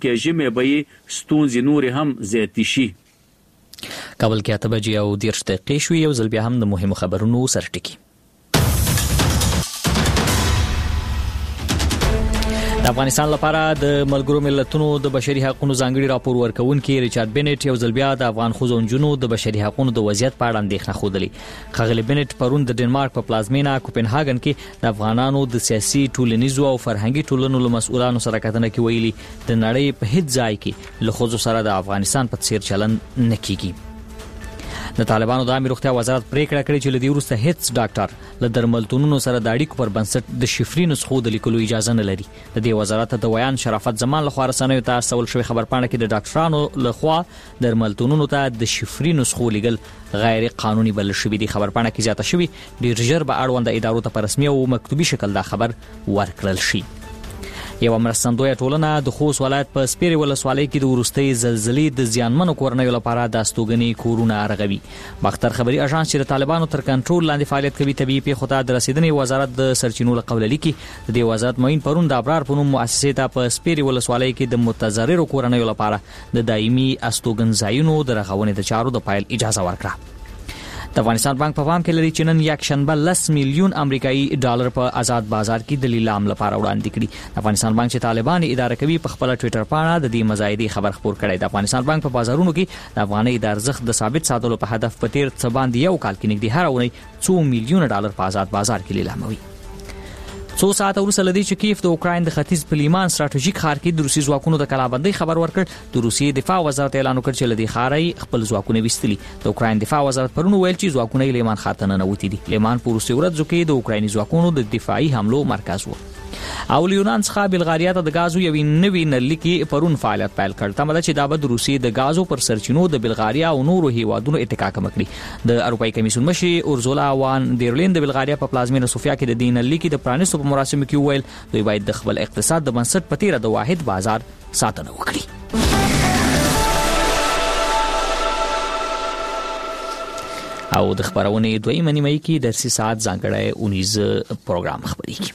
کې ژمې به یې ستونزې نورې هم زیاتې شي. کابل کې 8:30 دقیقې شوې. یو ځل بیا هم د مهمو خبرونو سرټکی. د افغانستان لپاره د ملګرو ملتونو د بشري حقوقو ځانګړي راپور ورکونکي ریچارډ بینټ یو ځل بیا د افغان ښځو او نجونو د بشري حقوقو د وضعیت په اړه اندېښنه خوده. ښاغلي بینټ پرون د ډنمارک په پلازمینه کوپنهاګن کې د افغانانو د سیاسي ټولنیزو او فرهنګي ټولنو له مسؤلانو سره کتنه کې ویلي د نړۍ په هیڅ ځای کې له ښځو سره د افغانستان په څیر چلند نه کیږي. د طالبانو د عامه روغتیا وزارت پریکړه کړې چې لدی وروسته هیڅ ډاکټر له درملتونونو سره د اړیکو پر بنسټ د شفري نسخو د لیکلو اجازه نه لري. د دې وزارت د بیان شرافت زمان له خوا رسنیو ته استول شوی خبرپاڼه کې د ډاکټرانو له خوا درملتونونو ته د شفري نسخو لیکل غیر قانوني بلل شوی دی. خبرپاڼه کې زیاته شوی ډیر ژر به اړوند ادارو ته په رسمي او مکتوبي شکل دا خبر ورکړل شي. یو مرستندویه ټولنه د خوست ولایت په سپیرې ولسوالۍ کې د وروستۍ زلزلې د زیانمنو کورنیو لپاره د استوګنې کورونه رغوي. باختر خبري اژانس چې د طالبانو تر کنټرول لاندې فعالیت کوي طبيعي پیښو ته د رسیدنې وزارت د سرچینو له قوله لیکي. د دې وزارت معین پرون د ابرار په نوم مؤسسې ته په سپیرې ولسوالۍ کې د متضررو کورنیو لپاره د دایمي استوګن ځایونو د رغونې د چارو د پایل اجازه ورکړه. د افغانستان بانک په پام کې لري چې نن یک شنبه 10 میلیون امریکایي ډالر په آزاد بازار کې د لیلام لپاره وړاندې کړي. افغانستان بانک چې طالبان اداره کوي په خپل ټوئیټر باندې د دې مزایدې خبر خپور کړی. د افغانستان بانک په بازارونو کې د افغانۍ د ارزښت د ثابت ساتلو په هدف په تیر څه باندې یو کال کې نږدې هر اونۍ 2 میلیون ډالر په آزاد بازار کې لیلاموي. څو ساعته وروسته لدی چې کیف د اوکراین د ختیځ په لیمان ستراتیژیک ښار کې د روسي ځواکونو د کلابندۍ خبر ورکړ. د روسي دفاع وزارت اعلان وکړ چې لدی ښار خپل ځواکونه وستلي. د اوکراین دفاع وزارت پرون ویل چې ځواکونه لیمان ښار ته ننوتي دي. لیمان په روسي ورځو کې د اوکرایني ځواکونو د دفاعي حملو مرکز و. او یونان څخه بلغاریا ته د غازو یو نوی نلکی پرون فعالیت پیل کړ. تمه ده چې دا به د روسي د غازو پر سرچینو د بلغاریا او نورو هیوادونو اتکا کم کړي. د اروپאי کمیسیون مشر اورزولا وان ډیرلین د بلغاریا په پلازمینه سوفیا کې د دین نلکی د پرانیستو په مراسمو کې ویل دوی باید د خپل اقتصاد د بنسټ په تیره د واحد بازار ساتنه وکړي. او د خبرونې دویمه نیمه کې درسي ساعت ځانګړی 19 پروګرام خبرېږي.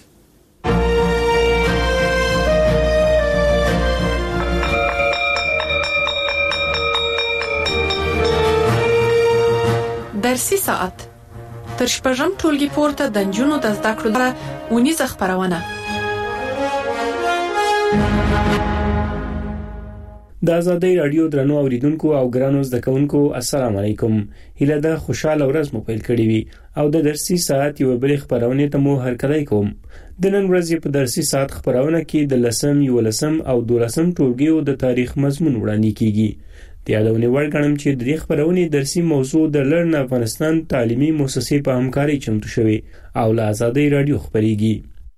درسي ساعت تر شپږم ټولګي پورته د نجونو د زده کړو لپاره اونیزه خبرونه. د آزادۍ رادیو درنو اوریدونکو او ګرانو زده کوونکو السلام علیکم. هیله ده خوشاله ورځ مو پیل کړې وي او د درسي ساعت یو بل خبرونه ته مو هرکلی کوم. د نن ورځې په درسي ساعت خبرونه کې د 10 11 او 12 ټولګیو د تاریخ مضمون وړاندې کیږي. د یادونې وړ ګڼم چې د دې خبرونې درسي موضوع د لرن افغانستان تعلیمي مؤسسې په همکاري چمتو شوی او له آزادۍ رادیو خبرېږي.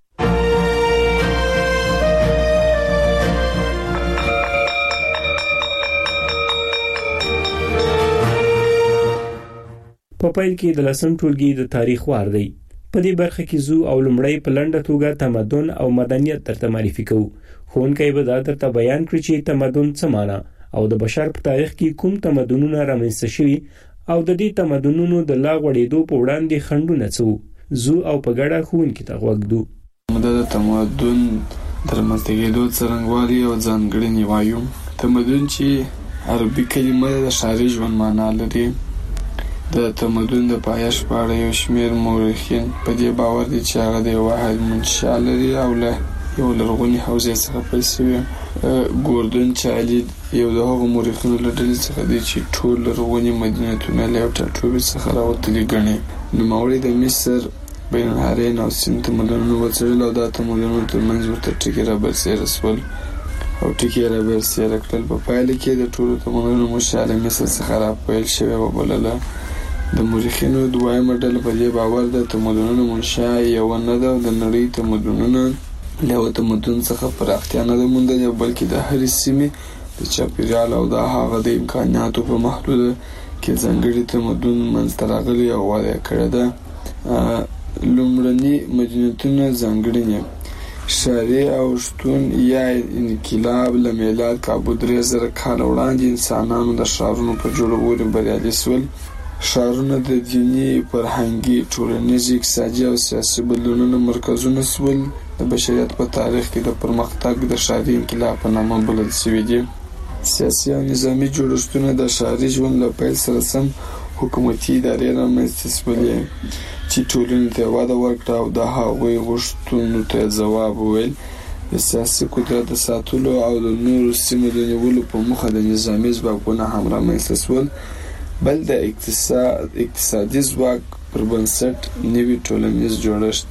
په پیل کې د 10 ټولګي د تاریخ وار دی. په دې برخه کې زو او لمړی په لنډه توګه تمدن او مدنیت درته معرفي کوو. ښوونکی به دا درته بیان کړي چې تمدن څه معنی او د بشر په تاریخ کې کوم تمدنونه رامنځته شوي او د دې تمدنونو د لا غوړېدو په وړاندې خنډونه څه زو او په ګډه ښوونکي ته غوږ دو. د تمدن رامنځته کېدو څرنګوالي او ځانګړنې وایو. تمدن چې عربي کلمه د ښاري ژوند معنا لري. د تمدن د پایښت په اړه یو شمېر مورخین په دې باور دي چې هغه د یو واحد منشأ لري او له یو لرغوني حوزې څخه پیل شوی. ګوردن چالي یو د هغو مورخینو له ډلې څخه دی چې ټول لرغوني مدینتونه له یو ټاټوبي څخه راوتلي ګڼي. نوموړي د مصر، بین النهرین او سیند تمدنونه وڅېړل او دا تمدنونه ترمنځ ورته ټکي رابرسېره شول او ټکي یې رابرسېره کړل. په پایله کې د ټولو تمدنونو منشأ له مصر څخه راپیل شوې وبلله. د مورخینو دویمه ډله په دې باور ده تمدنونو منشأ یوه نه ده. د نړۍ تمدنونه له یو تمدن څخه پراختیا نه ده موندلې بلکې د هرې سیمې د چاپیریال او د هغه د امکاناتو په محدوده کې ځانګړي تمدن منځته راغلی او وده یې کړې ده. لومړني مدینتونه ځانګړنې ښاري او شتون یا انقلاب له میلاد کابو 3000 کاله وړاندې انسانانو د ښارونو په جوړولو بریالي شول. ښارونه د دیني، فرهنګي، ټولنیز، اقتصادي او سیاسي بدلونونو مرکزونه شول. د بشریت په تاریخ کې د پرمختګ د ښاري انقلاب په نامه بلل شوي دي. سیاسي او نظامي جوړښتونه د ښاري ژوند له پیل سره سم حکومتي ادارې رامنځته شولې چې ټولنې ته وده ورکړه او د هغوی غوښتنو ته ځواب وویل. د سیاسي قدرت د ساتلو او د نورو سیمو د نیولو په موخه د نظامي ځواکونه هم رامنځته شول. بل د اقتصادي ځواک پر بنسټ نوي ټولنیز جوړښت،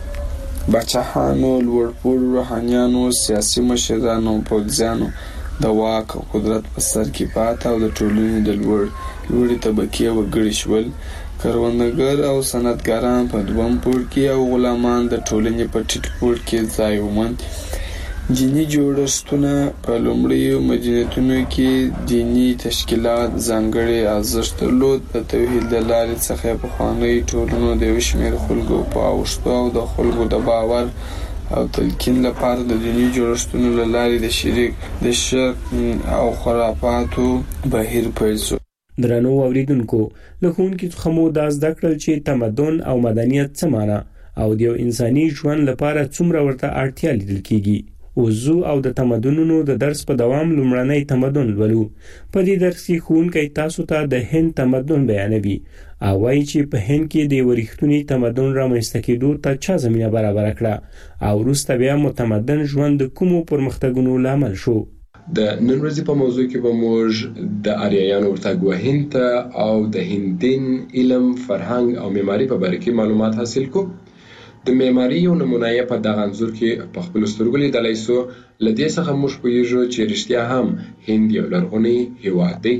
باچاهانو، لوړپوړو روحانیانو، سیاسي مشرانو او پوځیانو د واک او قدرت په سر کې پاته او د ټولنې د لوړې طبقې وګړي شول. کروندګر او صنعتګاران په دویم پوړ کې او غلامان د ټولنې په ټیټ پوړ کې ځای وموند. دیني جوړښتونه په لومړیو مدنیتونو کې دیني تشکیلات ځانګړی ارزښت درلود. د توحید د لارې څخه پخوانۍ ټولنو د یو شمېر خلکو په اوښتو او د خلکو د باور او تلقین لپاره د دیني جوړښتونو له لارې د شرک او خرافاتو بهیر پیل شو. درنو اوریدونکو، له ښوونکي څخه مو دا زده کړل چې تمدن او مدنیت څه معنی او د یو انساني ژوند لپاره څومره ورته اړتیا لیدل کیږي. اوزو او د تمدنونو د درس په دوام لومړنی تمدن لولو. په دې درس کې ښوونکی تاسو ته د هند تمدن بیانوي او وایي چې په هند کې د یو رښتوني تمدن رامنځته کېدو ته چا زمینه برابره کړه او وروسته بیا متمدن ژوند د کومو پرمختګونو لامل شو. د نن ورځې په موضوع کې به موږ د آریایانو ورتګ هند ته او د هند دین، علم، فرهنګ او معماري په باره کې معلومات حاصل کوو. د معماري یو نمونه یې په دغه انځور کې په خپلو سترګو لیدلی سو. له دې څخه موږ پوهیږو چې رښتیا هم هند یو لرغونی هیواد دی.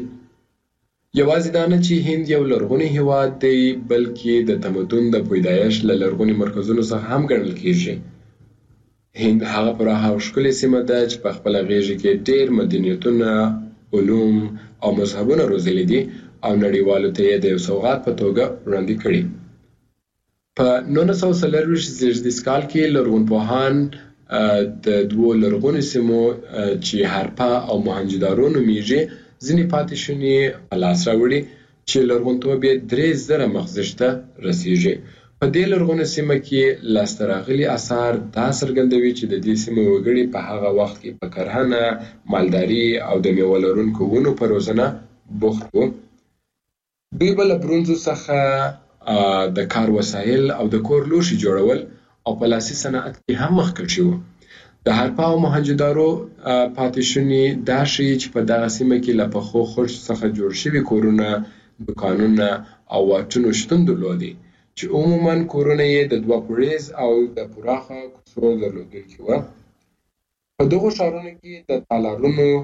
یوازې دا نه چې هند یو لرغونی هیواد دی، بلکې د تمدن د پیدایش له لرغوني مرکزونو څخه هم ګڼل کیږي. هند هغه پراخه او ښکلې سیمه ده چې په خپله غېږه کې ډېر مدنیتونه، علوم او مذهبونه روزلي دي او نړیوالو ته یې د یو سوغات په توګه وړاندې کړي. په 1940 زیږدیز کال کې لرغونپوهان د دوو لرغونو سیمو چې هارپا او موهنجودارو نومیږي ځینې پاتې شونې په لاس راوړي چې لرغونتوب یې 3000 مخزش ته رسیږي. په دې لرغونو سیمه کې لاسته راغلي اثار دا څرګندوي چې د دې سیمې وګړي په هغه وخت کې په کرهنه، مالداري او د میوه لرونکو ونو په روزنه بوخت وو. دوی به له برونزو څخه د کار وسایل او د کور لوښي جوړول او په لاسي صنعت کې هم مخکښ وو. د هارپا او موهنجودارو پاتې شونې دا ښیي چې په دغه سیمه کې له پخو خښتو څخه جوړ شوي کورونه، دوکانونه او واټونو شتون درلودی چې عموماً کورونه یې د 2 پوړیز او د پراخه کوڅو درلودونکي وو. په دغو ښارونو کې د تالارونو